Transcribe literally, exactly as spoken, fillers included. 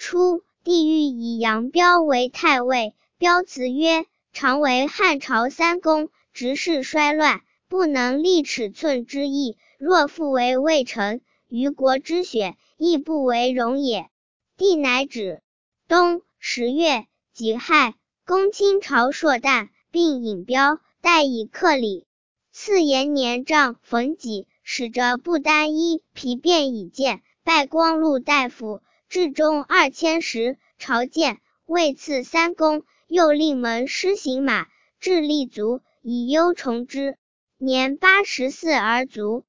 初，帝欲以杨彪为太尉，彪辞曰：常为汉朝三公，执事衰乱，不能立尺寸之义，若复为魏臣，于国之选，亦不为荣也。帝乃止。冬十月己亥，公亲朝硕旦，并引彪，代以克礼。次延年帐冯己，使着不单衣，皮便以见，拜光禄大夫，至中二千石，朝见，位赐三公，又令门师行马，至立足，以忧从之。年八十四而卒。